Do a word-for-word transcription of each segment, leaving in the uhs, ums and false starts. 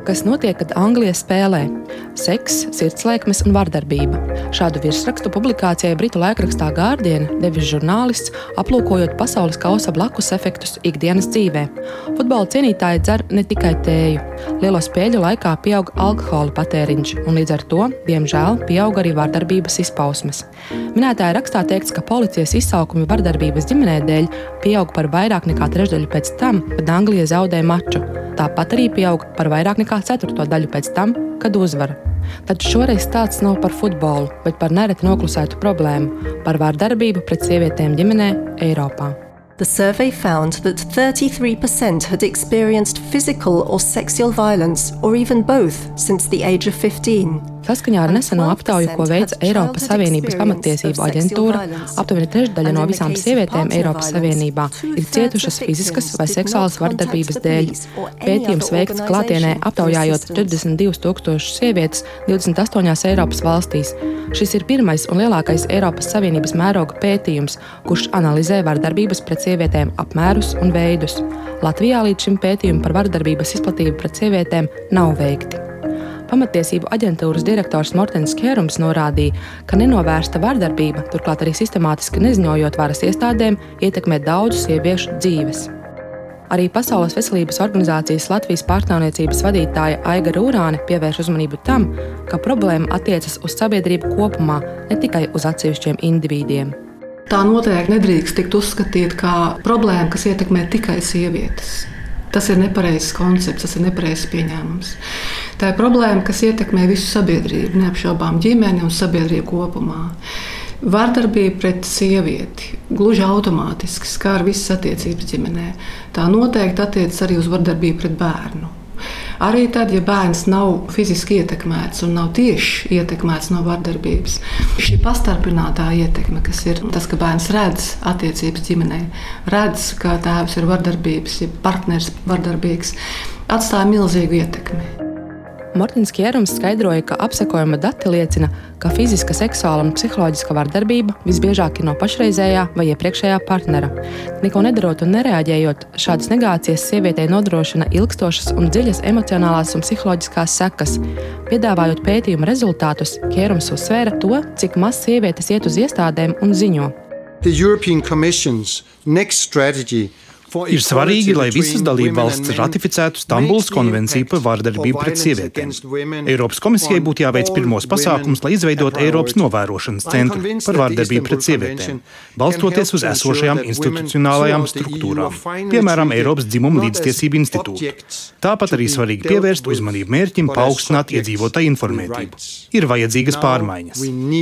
Kas notiek, kad Anglija spēlē? Seks, sirdslēkmes un vardarbība. Šādu virsrakstu publikācijai britu laikrakstā Guardian devis žurnālists, aplūkojot pasaules kausa blakus efektus ikdienas dzīvē. Futbola cienītāji dzer ne tikai tēju. Lielo spēļu laikā pieaug alkohola patēriņš, un līdz ar to, diemžēl, pieaug arī vardarbības izpausmes. Minētajā rakstā teikts, ka policijas izsaukumi vardarbības ģimenē dēļ pieaug par vairāk nekā trešdaļu pēc tam, kad Anglija zaudē maču. Tāpat arī pieaug par vairāk nekā ceturto daļu pēc tam, kad uzvar. Taču šoreiz stāsts nav par futbolu, bet par nereti noklusētu problēmu – par vardarbību pret sievietēm ģimenē Eiropā. The survey found that thirty-three percent had experienced physical or sexual violence, or even both, since the age of fifteen. Saskaņā ar neseno aptauju, ko veica Eiropas Savienības pamatiesību aģentūra, aptuveni trešdaļa no visām sievietēm Eiropas Savienībā ir cietušas fiziskas vai seksuālas vardarbības dēļ. Pētījums veikts klātienē aptaujājot četrdesmit divus tūkstošus sievietes divdesmit astoņās Eiropas valstīs. Šis ir pirmais un lielākais Eiropas Savienības mēroga pētījums, kurš analizē vardarbības pret sievietēm apmērus un veidus. Latvijā līdz šim pētījumi par vardarbības izplatību pret sievietēm nav veikti. Pamatiesību aģentūras direktors Mortens Kierums norādīja, ka nenovērsta vardarbība, turklāt arī sistemātiski neziņojot varas iestādēm, ietekmē daudzu sieviešu dzīves. Arī Pasaules veselības organizācijas Latvijas pārstāvniecības vadītāja Aiga Rūrāne pievērš uzmanību tam, ka problēma attiecas uz sabiedrību kopumā, ne tikai uz atsevišķiem individiem. Tā noteikti nedrīkst tikt uzskatīt kā problēma, kas ietekmē tikai sievietes. Tas ir nepareizs koncepts, tas ir nepareizs pieņēmums. Tā ir problēma, kas ietekmē visu sabiedrību, neapšaubām ģimeni un sabiedrību kopumā. Vardarbība pret sievieti gluži automātiski skar visas attiecības ģimenē. Tā noteikti attiecas arī uz vardarbību pret bērnu. Arī tad, ja bērns nav fiziski ietekmēts un nav tieši ietekmēts no vardarbības, šī pastarpinātā ietekme, kas ir tas, ka bērns redz attiecības ģimenē, redz, ka tēvs ir vardarbības, ja partners vardarbīgs, atstāja milzīgu ietekmi. Mortens Kierums skaidroja, ka apsekojuma dati liecina, ka fiziska, seksuāla un psiholoģiska vardarbība visbiežāk ir no pašreizējā vai iepriekšējā partnera. Neko nedarot un nereaģējot, šādas negācijas sievietei nodrošina ilgstošas un dziļas emocionālās un psiholoģiskās sekas. Piedāvājot pētījuma rezultātus, Kierums uzsvēra to, cik maz sievietes iet uz iestādēm un ziņo. The European Commission's next strategy Ir svarīgi, lai visas dalībvalstis ratificētu Stambulas konvenciju par vardarbību pret sievietēm. Eiropas komisijai būtu jāveic pirmos pasākums, lai izveidotu Eiropas novērošanas centru par vardarbību pret sievietēm, balstoties uz esošajām institucionālajām struktūrām, piemēram, Eiropas dzimumu līdztiesību institūtu. Tāpat arī svarīgi pievērst uzmanību mērķim paaugstināt iedzīvotāju informētību. Ir vajadzīgas pārmaiņas.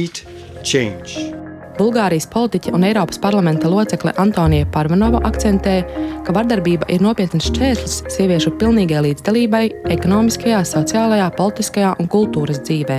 Bulgārijas politiķe un Eiropas parlamenta locekle Antonija Parvanova akcentē, ka vardarbība ir nopietns šķērslis sieviešu pilnīgai līdzdalībai ekonomiskajā, sociālajā, politiskajā un kultūras dzīvē.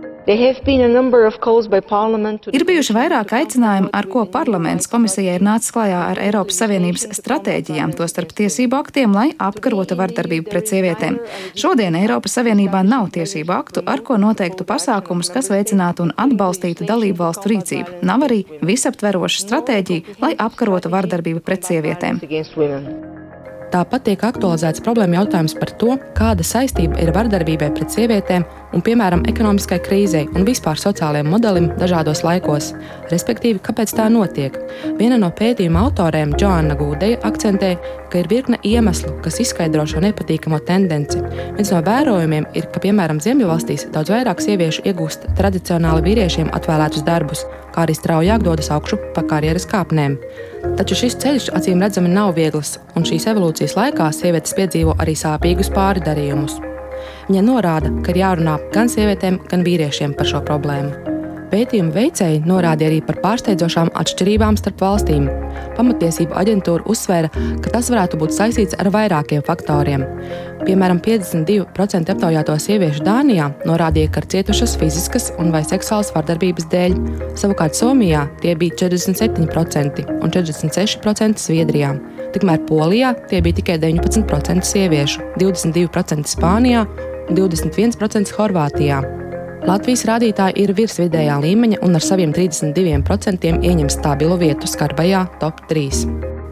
Ir bijuši vairāk aicinājumu, ar ko parlaments komisijai ir nācis klajā ar Eiropas Savienības stratēģijām, tostarp tiesību aktiem, lai apkarotu vardarbību pret sievietēm. Šodien Eiropas Savienībā nav tiesību aktu, ar ko noteiktu pasākumus, kas veicinātu un atbalstītu dalību valstu rīcību. Nav arī visaptveroša stratēģija, lai apkarotu vardarbību pret sievietēm. Tāpat tiek aktualizēts problēma jautājums par to, kāda saistība ir vardarbībai pret sievietēm un, piemēram, ekonomiskai krīzei un vispār sociālajiem modelim dažādos laikos, respektīvi, kāpēc tā notiek. Viena no pētījuma autorēm, Džoanna Gūdeja, akcentē, ka ir virkne iemeslu, kas izskaidro šo nepatīkamo tendenci. Viens no vērojumiem ir, ka, piemēram, Ziemeļvalstīs daudz vairāk sieviešu iegūst tradicionāli vīriešiem atvēlētus darbus, kā arī straujāk dodas augšu pa karjeras kāpnēm. Taču šis ceļš acīm redzami nav viegls, un šīs evolūcijas laikā sievietes piedzīvo arī sāpīgus pārdarījumus. Viņa norāda, ka ir jārunā gan sievietēm, gan vīriešiem par šo problēmu. Pētījuma veicēji norādīja arī par pārsteidzošām atšķirībām starp valstīm. Pamatiesību aģentūra uzsvēra, ka tas varētu būt saistīts ar vairākiem faktoriem. Piemēram, piecdesmit divi procenti aptaujāto sieviešu Dānijā norādīja, ka ir cietušas fiziskas un vai seksuālas vardarbības dēļ. Savukārt Somijā tie bija četrdesmit septiņi procenti un četrdesmit seši procenti Zviedrijā. Tikmēr Polijā tie bija tikai deviņpadsmit procenti sieviešu, divdesmit divi procenti Spānijā un divdesmit viens procents Horvātijā. Latvijas rādītāji ir virs vidējā līmeņa un ar saviem trīsdesmit diviem procentiem ieņem stabilu vietu skarbajā top trīs.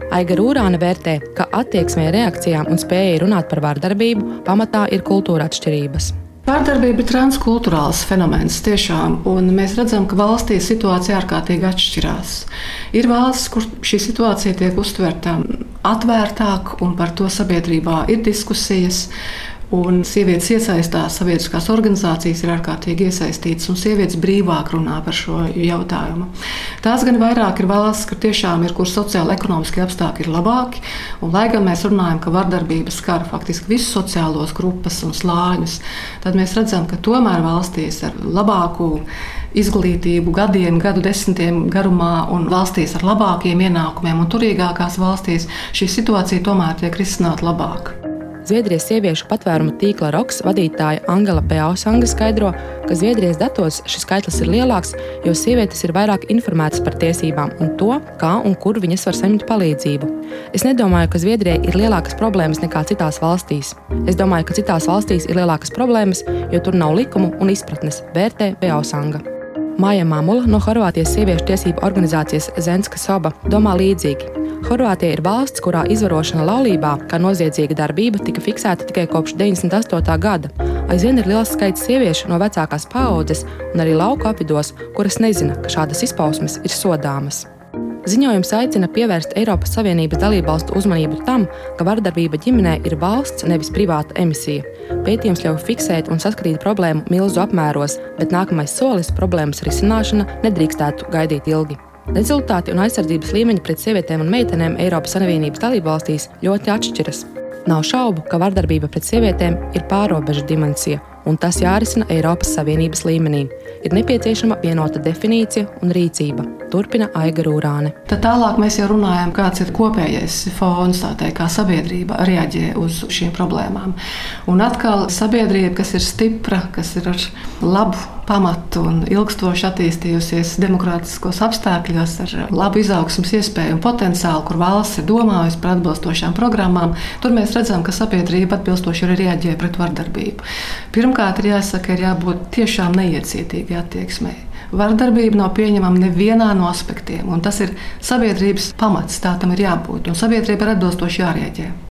Aiga Rūrāne vērtē, ka attieksmē, reakcijām un spējai runāt par vardarbību pamatā ir kultūra atšķirības. Vardarbība ir transkulturāls fenomens tiešām, un mēs redzam, ka valstī situācija ārkārtīgi atšķirās. Ir valstis, kur šī situācija tiek uztverta atvērtāk, un par to sabiedrībā ir diskusijas. Un sievietes iesaistās, sabiedriskās organizācijas ir ārkārtīgi iesaistītas, un sievietes brīvāk runā par šo jautājumu. Tās gan vairāk ir valsts, kur tiešām ir, kur sociāli-ekonomiskie apstākļi ir labāki, un lai gan mēs runājam, ka vardarbība skar faktiski visus sociālos grupas un slāņus, tad mēs redzam, ka tomēr valstīs ar labāku izglītību gadiem, gadu desmitiem garumā un valstīs ar labākiem ienākumiem un turīgākās valstīs šī situācija tomēr tiek risināta labāk. Zviedrijas sieviešu patvērumu tīkla Roks vadītāja Angela Beausanga skaidro, ka Zviedrijas datos šis skaitlis ir lielāks, jo sievietes ir vairāk informētas par tiesībām un to, kā un kur viņas var saņemt palīdzību. Es nedomāju, ka Zviedrijai ir lielākas problēmas nekā citās valstīs. Es domāju, ka citās valstīs ir lielākas problēmas, jo tur nav likumu un izpratnes, vērtē Beausanga. Māja Mamula no Horvātijas sieviešu tiesību organizācijas Zenska Soba domā līdzīgi. Horvātija ir valsts, kurā izvarošana laulībā kā noziedzīga darbība tika fiksēta tikai kopš deviņdesmit astotā gada. Aizvien ir liels skaits sieviešu no vecākās paaudzes un arī lauku apvidos, kuras nezina, ka šādas izpausmes ir sodāmas. Ziņojums aicina pievērst Eiropas Savienības dalībvalstu uzmanību tam, ka vardarbība ģimenē ir valsts, nevis privāta emisija. Pētījums ļauj fiksēt un saskatīt problēmu milzu apmēros, bet nākamais solis problēmas risināšana nedrīkstētu gaidīt ilgi. Rezultāti un aizsardzības līmeņi pret sievietēm un meitenēm Eiropas Savienības dalībvalstīs ļoti atšķiras. Nav šaubu, ka vardarbība pret sievietēm ir pārrobežu dimensija, un tas jārisina Eiropas Savienības līmenī. Ir nepieciešama vienota definīcija un rīcība, turpina Aiga Rūrāne. Tad tālāk mēs jau runājam, kāds ir kopējais fons, tā teikt, kā sabiedrība reaģē uz šīm problēmām. Un atkal sabiedrība, kas ir stipra, kas ir ar labu pamatu un ilgstoši attīstījusies demokrātiskos apstākļos ar labu izaugsmas iespēju un potenciālu, kur valsts ir domājusi par atbilstošām programmām, tur mēs redzam, ka sabiedrība atbilstoši arī reaģē pret vardarbību. Pirmkārt, ir jāsaka, ir jābūt tiešām neiecietīgai attieksmei. Vardarbība nav pieņemama nevienā no aspektiem, un tas ir sabiedrības pamats, tā tam ir jābūt, un sabiedrība ir atbilstoši jārēģē.